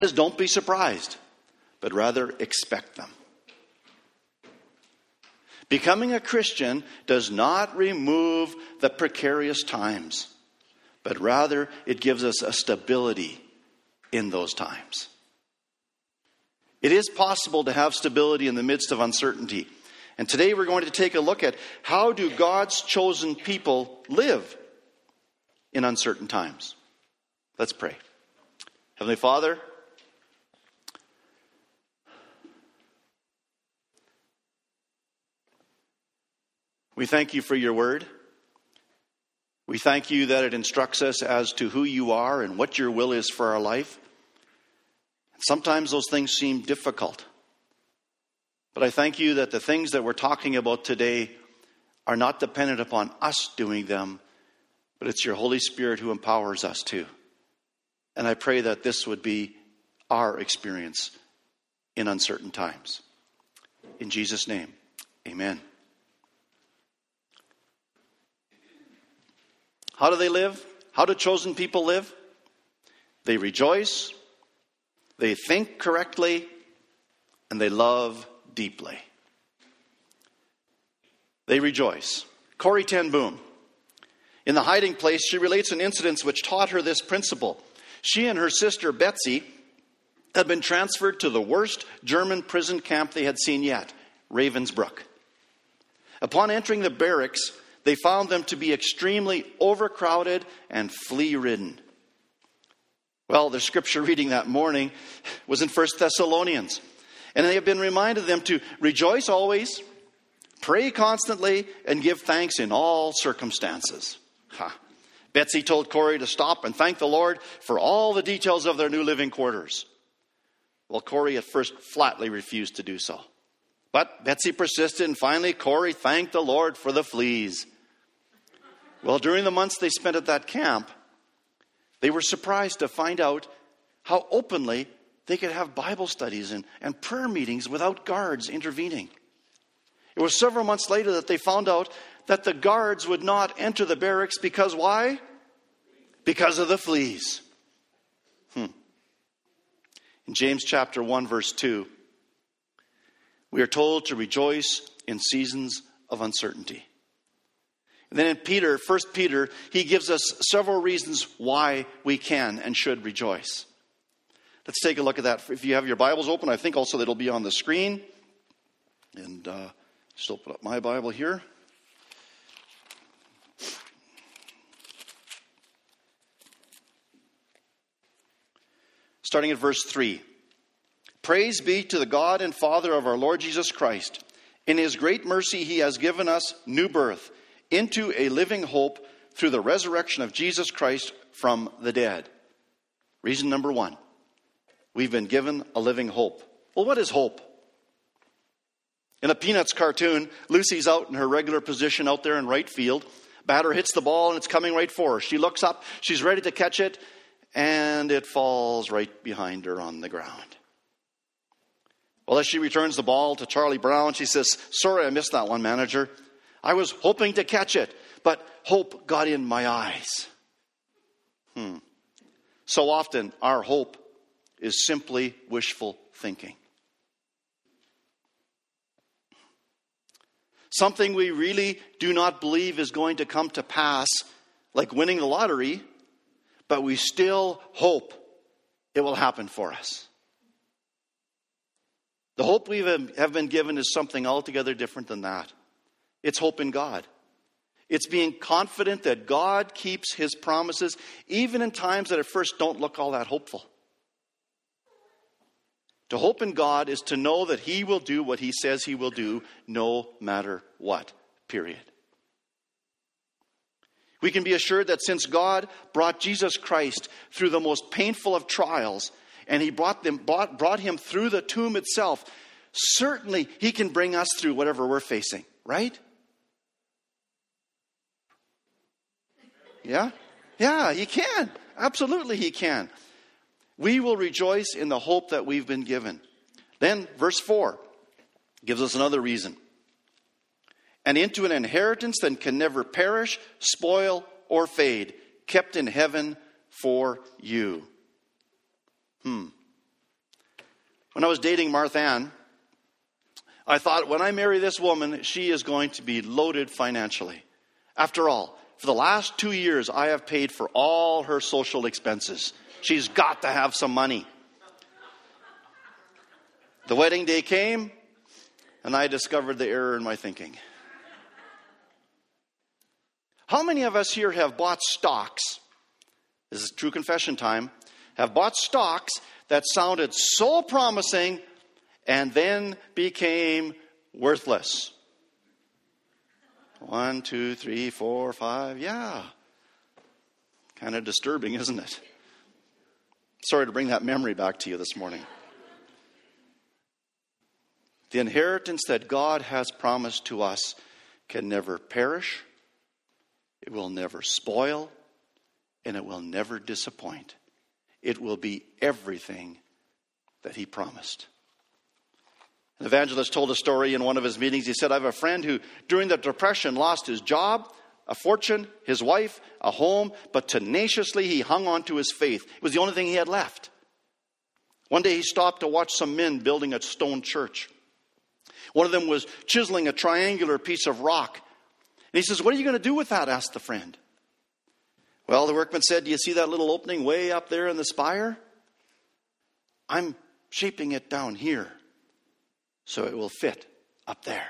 is don't be surprised, but rather expect them. Becoming a Christian does not remove the precarious times, but rather it gives us a stability in those times. It is possible to have stability in the midst of uncertainty. And today we're going to take a look at how do God's chosen people live in uncertain times. Let's pray. Heavenly Father, we thank you for your word. We thank you that it instructs us as to who you are and what your will is for our life. Sometimes those things seem difficult. But I thank you that the things that we're talking about today are not dependent upon us doing them, but it's your Holy Spirit who empowers us to. And I pray that this would be our experience in uncertain times. In Jesus' name, amen. How do they live? How do chosen people live? They rejoice, they think correctly, and they love deeply. They rejoice. Corrie ten Boom. In The Hiding Place, she relates an incident which taught her this principle. She and her sister Betsy had been transferred to the worst German prison camp they had seen yet, Ravensbrück. Upon entering the barracks, they found them to be extremely overcrowded and flea-ridden. Well, their scripture reading that morning was in 1 Thessalonians. And they have been reminded them to rejoice always, pray constantly, and give thanks in all circumstances. Betsy told Corrie to stop and thank the Lord for all the details of their new living quarters. Well, Corrie at first flatly refused to do so. But Betsy persisted, and finally Corrie thanked the Lord for the fleas. Well, during the months they spent at that camp, they were surprised to find out how openly they could have Bible studies and prayer meetings without guards intervening. It was several months later that they found out that the guards would not enter the barracks because why? Because of the fleas. In James chapter 1, verse 2, we are told to rejoice in seasons of uncertainty. And then in 1 Peter, he gives us several reasons why we can and should rejoice. Let's take a look at that. If you have your Bibles open, I think also it'll be on the screen. And just open up my Bible here. Starting at verse 3. Praise be to the God and Father of our Lord Jesus Christ. In his great mercy he has given us new birth into a living hope through the resurrection of Jesus Christ from the dead. Reason number 1. We've been given a living hope. Well, what is hope? In a Peanuts cartoon, Lucy's out in her regular position out there in right field. Batter hits the ball and it's coming right for her. She looks up, she's ready to catch it, and it falls right behind her on the ground. Well, as she returns the ball to Charlie Brown, she says, "Sorry, I missed that one, manager. I was hoping to catch it, but hope got in my eyes." So often, our hope is simply wishful thinking. Something we really do not believe is going to come to pass, like winning the lottery, but we still hope it will happen for us. The hope we have been given is something altogether different than that. It's hope in God. It's being confident that God keeps his promises, even in times that at first don't look all that hopeful. To hope in God is to know that he will do what he says he will do, no matter what, period. We can be assured that since God brought Jesus Christ through the most painful of trials, and he brought him through the tomb itself, certainly he can bring us through whatever we're facing, right? Yeah? Yeah, he can. Absolutely he can. We will rejoice in the hope that we've been given. Then verse 4 gives us another reason. And into an inheritance that can never perish, spoil, or fade, kept in heaven for you. When I was dating Martha Ann, I thought, when I marry this woman, she is going to be loaded financially. After all, for the last 2 years, I have paid for all her social expenses. She's got to have some money. The wedding day came, and I discovered the error in my thinking. How many of us here have bought stocks? This is true confession time. Have bought stocks that sounded so promising and then became worthless. 1, 2, 3, 4, 5. Yeah. Kind of disturbing, isn't it? Sorry to bring that memory back to you this morning. The inheritance that God has promised to us can never perish, it will never spoil, and it will never disappoint. It will be everything that he promised. An evangelist told a story in one of his meetings. He said, I have a friend who, during the Depression, lost his job, a fortune, his wife, a home, but tenaciously he hung on to his faith. It was the only thing he had left. One day he stopped to watch some men building a stone church. One of them was chiseling a triangular piece of rock. And he says, what are you going to do with that? Asked the friend. Well, the workman said, do you see that little opening way up there in the spire? I'm shaping it down here so it will fit up there.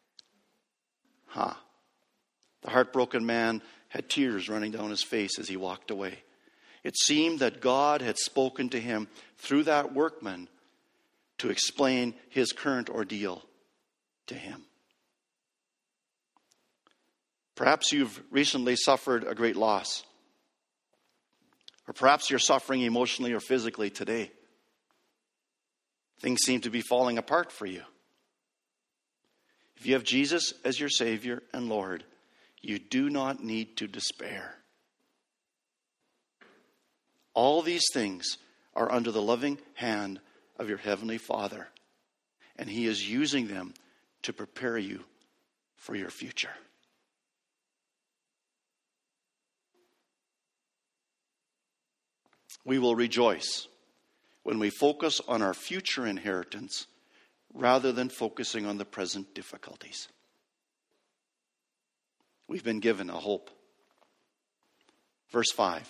The heartbroken man had tears running down his face as he walked away. It seemed that God had spoken to him through that workman to explain his current ordeal to him. Perhaps you've recently suffered a great loss. Or perhaps you're suffering emotionally or physically today. Things seem to be falling apart for you. If you have Jesus as your Savior and Lord, you do not need to despair. All these things are under the loving hand of your Heavenly Father, and He is using them to prepare you for your future. We will rejoice when we focus on our future inheritance rather than focusing on the present difficulties. We've been given a hope. Verse 5.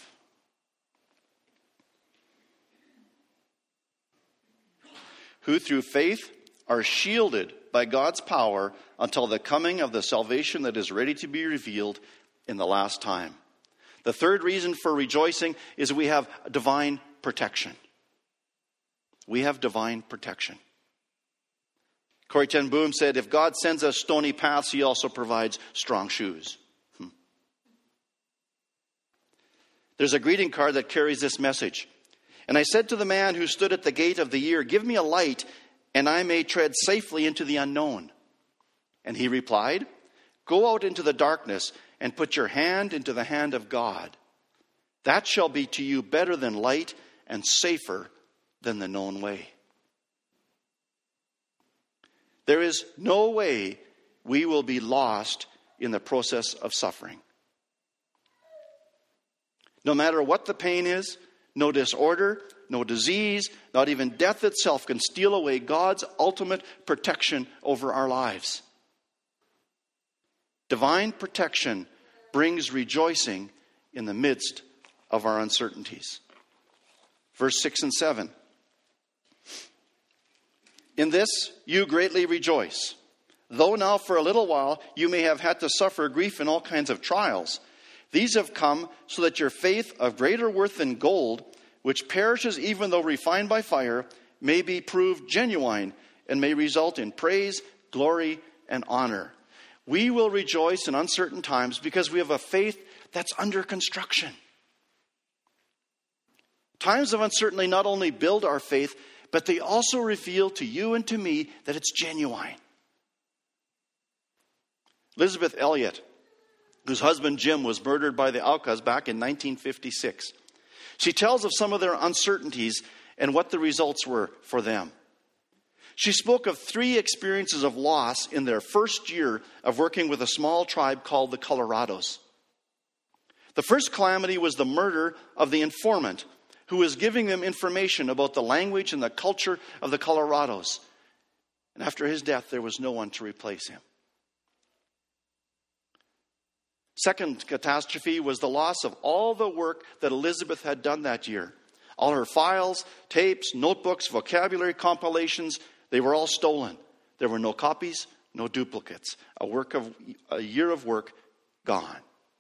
Who through faith are shielded by God's power until the coming of the salvation that is ready to be revealed in the last time. The third reason for rejoicing is we have divine protection. We have divine protection. Corrie ten Boom said, if God sends us stony paths, He also provides strong shoes. There's a greeting card that carries this message. And I said to the man who stood at the gate of the year, give me a light, and I may tread safely into the unknown. And he replied, go out into the darkness and put your hand into the hand of God. That shall be to you better than light and safer than the known way. There is no way we will be lost in the process of suffering. No matter what the pain is, no disorder, no disease, not even death itself can steal away God's ultimate protection over our lives. Divine protection brings rejoicing in the midst of our uncertainties. Verse 6 and 7. In this you greatly rejoice, though now for a little while you may have had to suffer grief in all kinds of trials. These have come so that your faith, of greater worth than gold, which perishes even though refined by fire, may be proved genuine and may result in praise, glory, and honor. We will rejoice in uncertain times because we have a faith that's under construction. Times of uncertainty not only build our faith, but they also reveal to you and to me that it's genuine. Elizabeth Elliot, whose husband Jim was murdered by the Aucas back in 1956. She tells of some of their uncertainties and what the results were for them. She spoke of 3 experiences of loss in their first year of working with a small tribe called the Colorados. The first calamity was the murder of the informant who was giving them information about the language and the culture of the Colorados. And after his death, there was no one to replace him. Second catastrophe was the loss of all the work that Elizabeth had done that year. All her files, tapes, notebooks, vocabulary compilations, they were all stolen. There were no copies, no duplicates. A year of work gone.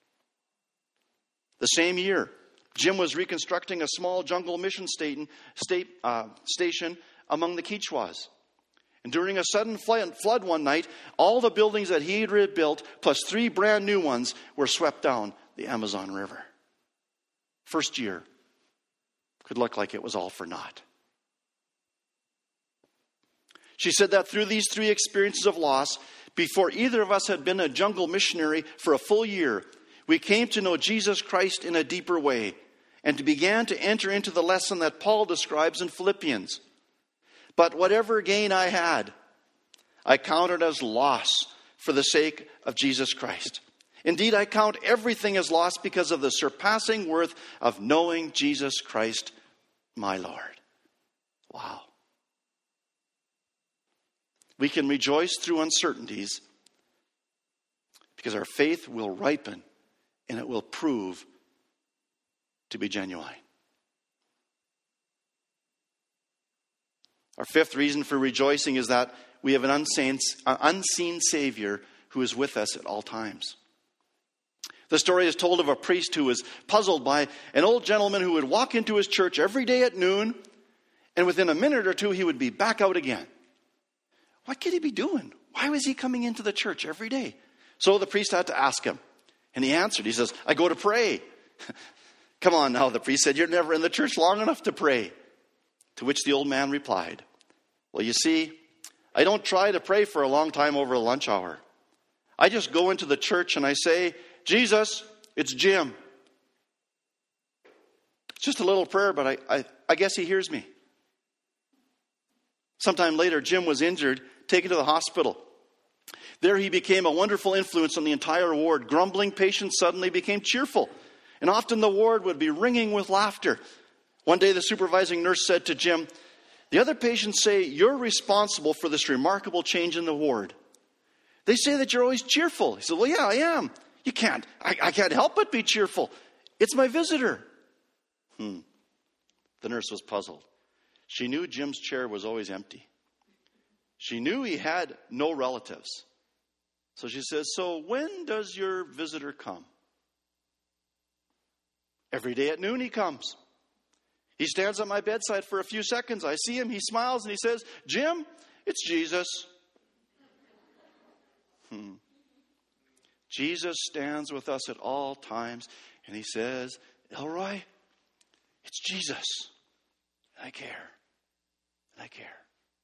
The same year, Jim was reconstructing a small jungle mission station among the Quichuas. And during a sudden flood one night, all the buildings that he had rebuilt, plus 3 brand new ones, were swept down the Amazon River. First year could look like it was all for naught. She said that through these 3 experiences of loss, before either of us had been a jungle missionary for a full year, we came to know Jesus Christ in a deeper way and began to enter into the lesson that Paul describes in Philippians. But whatever gain I had, I counted as loss for the sake of Jesus Christ. Indeed, I count everything as loss because of the surpassing worth of knowing Jesus Christ, my Lord. Wow. We can rejoice through uncertainties because our faith will ripen and it will prove to be genuine. Our 5th reason for rejoicing is that we have an unseen Savior who is with us at all times. The story is told of a priest who was puzzled by an old gentleman who would walk into his church every day at noon, and within a minute or 2 he would be back out again. What could he be doing? Why was he coming into the church every day? So the priest had to ask him, and he answered. He says, I go to pray. Come on now, the priest said, you're never in the church long enough to pray. To which the old man replied, well, you see, I don't try to pray for a long time over a lunch hour. I just go into the church and I say, Jesus, it's Jim. It's just a little prayer, but I guess he hears me. Sometime later, Jim was injured, taken to the hospital. There he became a wonderful influence on the entire ward. Grumbling patients suddenly became cheerful, and often the ward would be ringing with laughter. One day the supervising nurse said to Jim, the other patients say you're responsible for this remarkable change in the ward. They say that you're always cheerful. He said, well, yeah, I am. You can't. I can't help but be cheerful. It's my visitor. The nurse was puzzled. She knew Jim's chair was always empty. She knew he had no relatives. So she says, so when does your visitor come? Every day at noon he comes. He stands at my bedside for a few seconds. I see him, he smiles, and he says, Jim, it's Jesus. Jesus stands with us at all times, and he says, Elroy, it's Jesus. And I care. And I care.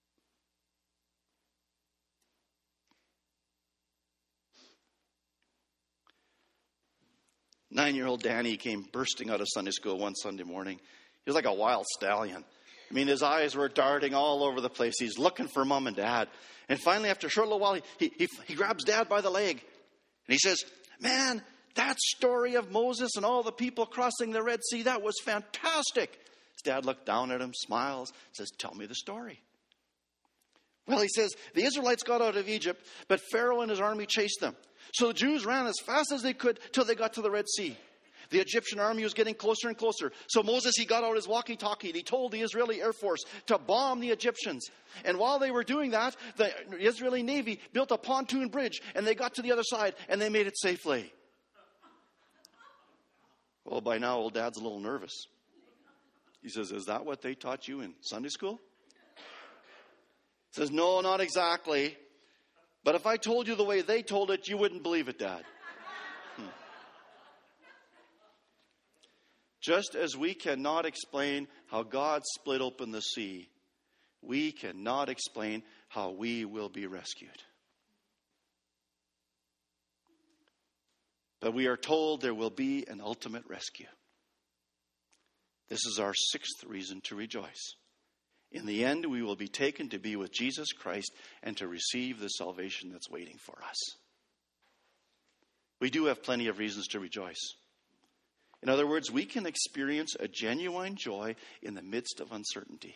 Nine-year-old Danny came bursting out of Sunday school one Sunday morning. He was like a wild stallion. I mean, his eyes were darting all over the place. He's looking for mom and dad. And finally, after a short little while, he grabs dad by the leg. And he says, man, that story of Moses and all the people crossing the Red Sea, that was fantastic. His dad looked down at him, smiles, says, tell me the story. Well, he says, the Israelites got out of Egypt, but Pharaoh and his army chased them. So the Jews ran as fast as they could till they got to the Red Sea. The Egyptian army was getting closer and closer. So Moses, he got out his walkie-talkie and he told the Israeli Air Force to bomb the Egyptians. And while they were doing that, the Israeli Navy built a pontoon bridge and they got to the other side and they made it safely. Well, by now, old dad's a little nervous. He says, is that what they taught you in Sunday school? He says, no, not exactly. But if I told you the way they told it, you wouldn't believe it, Dad. Just as we cannot explain how God split open the sea, we cannot explain how we will be rescued. But we are told there will be an ultimate rescue. This is our 6th reason to rejoice. In the end, we will be taken to be with Jesus Christ and to receive the salvation that's waiting for us. We do have plenty of reasons to rejoice. In other words, we can experience a genuine joy in the midst of uncertainty.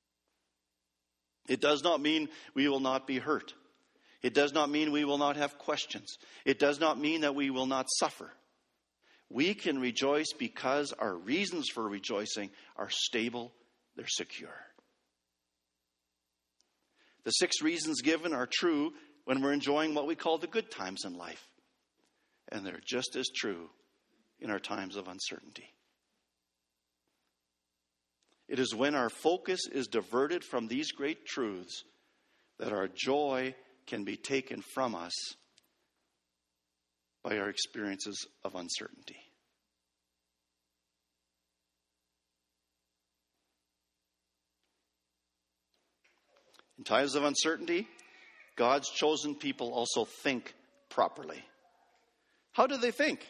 It does not mean we will not be hurt. It does not mean we will not have questions. It does not mean that we will not suffer. We can rejoice because our reasons for rejoicing are stable, they're secure. The 6 reasons given are true when we're enjoying what we call the good times in life. And they're just as true in our times of uncertainty. It is when our focus is diverted from these great truths that our joy can be taken from us by our experiences of uncertainty. In times of uncertainty, God's chosen people also think properly. How do they think?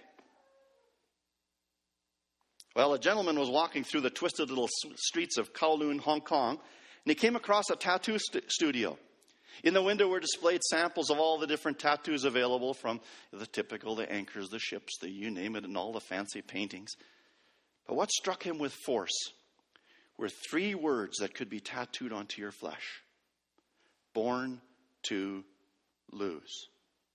Well, a gentleman was walking through the twisted little streets of Kowloon, Hong Kong, and he came across a tattoo studio. In the window were displayed samples of all the different tattoos available, from the anchors, the ships, you name it, and all the fancy paintings. But what struck him with force were 3 words that could be tattooed onto your flesh. Born to lose.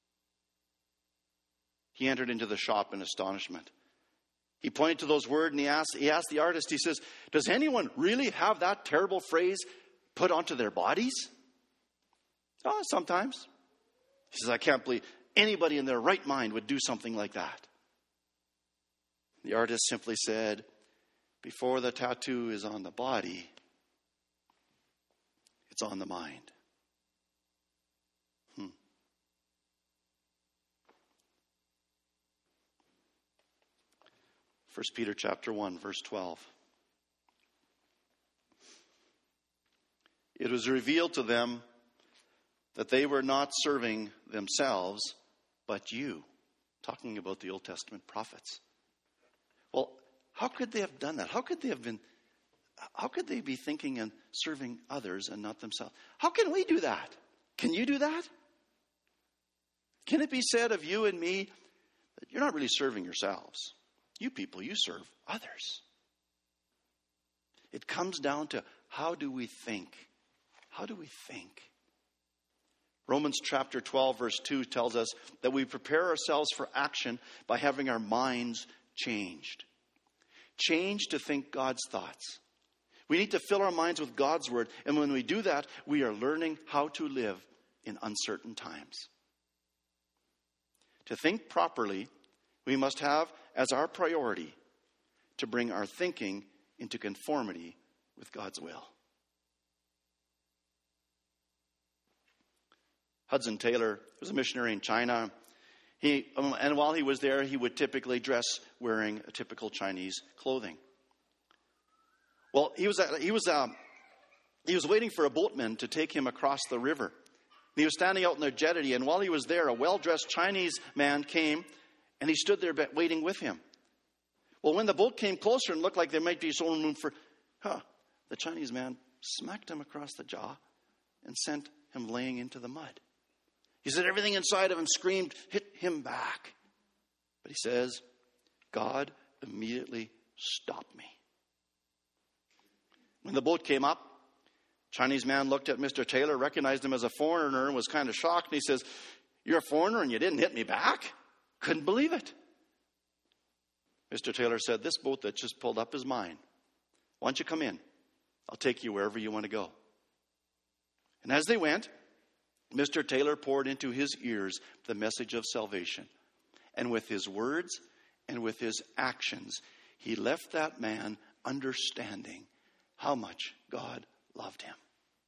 He entered into the shop in astonishment. He pointed to those words and he asked the artist, he says, does anyone really have that terrible phrase put onto their bodies? Oh, sometimes. He says, I can't believe anybody in their right mind would do something like that. The artist simply said, before the tattoo is on the body, it's on the mind. 1 Peter chapter 1, verse 12. It was revealed to them that they were not serving themselves, but you. Talking about the Old Testament prophets. Well, how could they have done that? How could they be thinking and serving others and not themselves? How can we do that? Can you do that? Can it be said of you and me that you're not really serving yourselves? You people, you serve others. It comes down to, how do we think? How do we think? Romans chapter 12 verse 2 tells us that we prepare ourselves for action by having our minds changed. Changed to think God's thoughts. We need to fill our minds with God's word, and when we do that, we are learning how to live in uncertain times. To think properly, we must have as our priority to bring our thinking into conformity with God's will. Hudson Taylor was a missionary in China. And while he was there, he would typically dress wearing a typical Chinese clothing. Well, he was waiting for a boatman to take him across the river. He was standing out in the jetty, and while he was there, a well-dressed Chinese man came, and he stood there waiting with him. Well, when the boat came closer and looked like there might be some room for, the Chinese man smacked him across the jaw and sent him laying into the mud. He said everything inside of him screamed, hit him back. But he says, God immediately stopped me. When the boat came up, Chinese man looked at Mr. Taylor, recognized him as a foreigner, and was kind of shocked. And he says, you're a foreigner and you didn't hit me back? Couldn't believe it. Mr. Taylor said, this boat that just pulled up is mine. Why don't you come in? I'll take you wherever you want to go. And as they went, Mr. Taylor poured into his ears the message of salvation. And with his words and with his actions, he left that man understanding how much God loved him.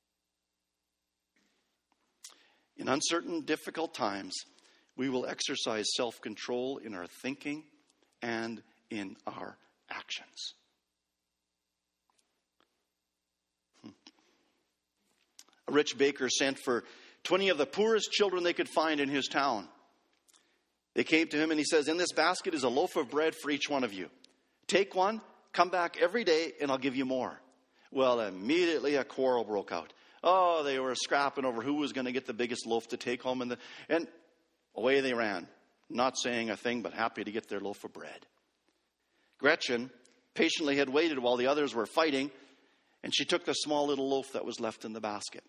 In uncertain, difficult times, we will exercise self-control in our thinking and in our actions. A rich baker sent for 20 of the poorest children they could find in his town. They came to him and he says, in this basket is a loaf of bread for each one of you. Take one, come back every day, and I'll give you more. Well, immediately a quarrel broke out. Oh, they were scrapping over who was going to get the biggest loaf to take home. And away they ran, not saying a thing, but happy to get their loaf of bread. Gretchen patiently had waited while the others were fighting, and she took the small little loaf that was left in the basket,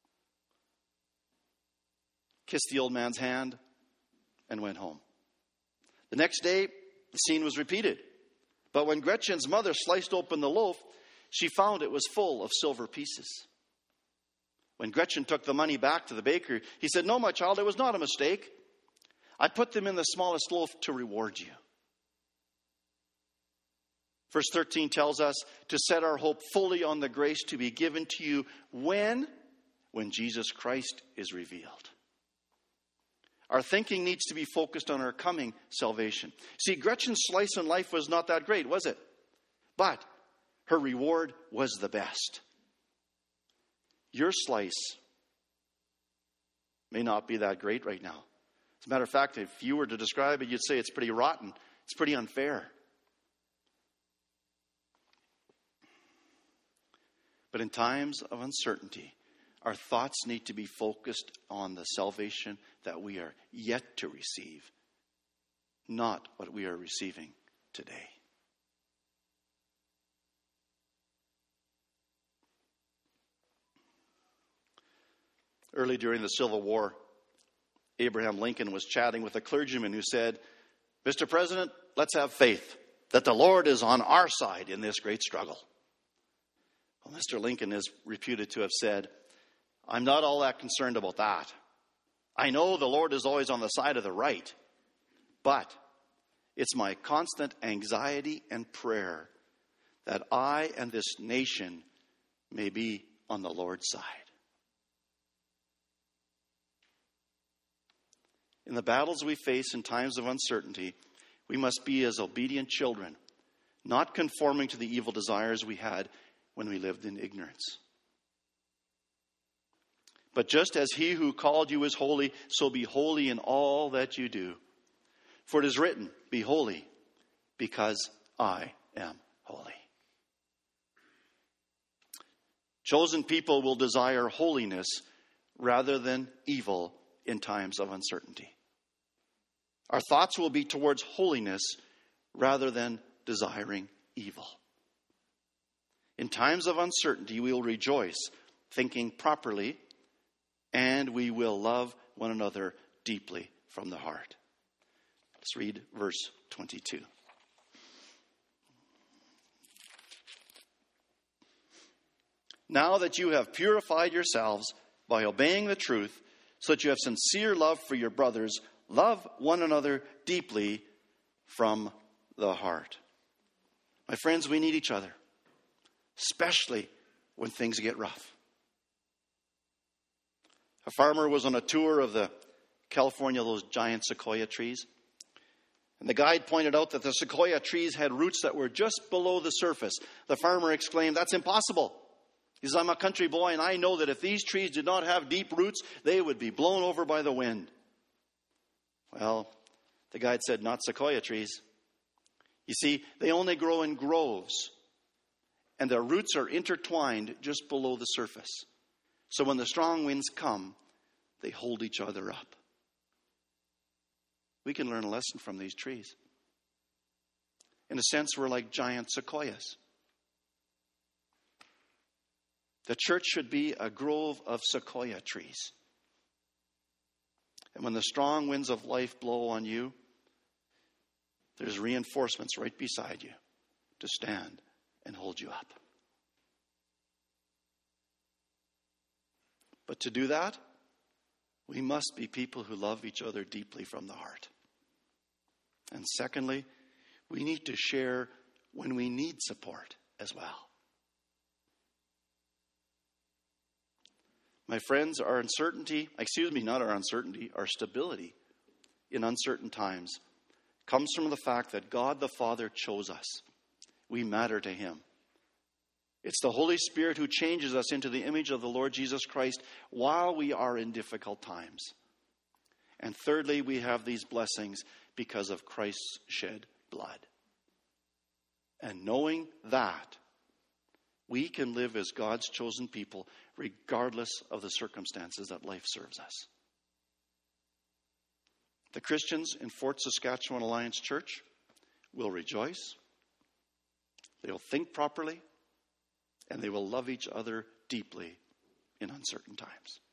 kissed the old man's hand, and went home. The next day, the scene was repeated. But when Gretchen's mother sliced open the loaf, she found it was full of silver pieces. When Gretchen took the money back to the baker, he said, "No, my child, it was not a mistake. I put them in the smallest loaf to reward you." Verse 13 tells us to set our hope fully on the grace to be given to you when Jesus Christ is revealed. Our thinking needs to be focused on our coming salvation. See, Gretchen's slice in life was not that great, was it? But her reward was the best. Your slice may not be that great right now. As a matter of fact, if you were to describe it, you'd say it's pretty rotten. It's pretty unfair. But in times of uncertainty, our thoughts need to be focused on the salvation that we are yet to receive, not what we are receiving today. Early during the Civil War, Abraham Lincoln was chatting with a clergyman who said, "Mr. President, let's have faith that the Lord is on our side in this great struggle." Well, Mr. Lincoln is reputed to have said, "I'm not all that concerned about that. I know the Lord is always on the side of the right, but it's my constant anxiety and prayer that I and this nation may be on the Lord's side." In the battles we face in times of uncertainty, we must be as obedient children, not conforming to the evil desires we had when we lived in ignorance. But just as he who called you is holy, so be holy in all that you do. For it is written, "Be holy, because I am holy." Chosen people will desire holiness rather than evil in times of uncertainty. Our thoughts will be towards holiness rather than desiring evil. In times of uncertainty, we will rejoice, thinking properly, and we will love one another deeply from the heart. Let's read verse 22. Now that you have purified yourselves by obeying the truth, so that you have sincere love for your brothers, love one another deeply from the heart. My friends, we need each other, especially when things get rough. A farmer was on a tour of the California, those giant sequoia trees. And the guide pointed out that the sequoia trees had roots that were just below the surface. The farmer exclaimed, "That's impossible." He says, "I'm a country boy, and I know that if these trees did not have deep roots, they would be blown over by the wind." Well, the guide said, "Not sequoia trees. You see, they only grow in groves, and their roots are intertwined just below the surface. So when the strong winds come, they hold each other up." We can learn a lesson from these trees. In a sense, we're like giant sequoias. The church should be a grove of sequoia trees. And when the strong winds of life blow on you, there's reinforcements right beside you to stand and hold you up. But to do that, we must be people who love each other deeply from the heart. And secondly, we need to share when we need support as well. My friends, our stability in uncertain times comes from the fact that God the Father chose us. We matter to Him. It's the Holy Spirit who changes us into the image of the Lord Jesus Christ while we are in difficult times. And thirdly, we have these blessings because of Christ's shed blood. And knowing that, we can live as God's chosen people regardless of the circumstances that life serves us. The Christians in Fort Saskatchewan Alliance Church will rejoice, They will think properly, and they will love each other deeply in uncertain times.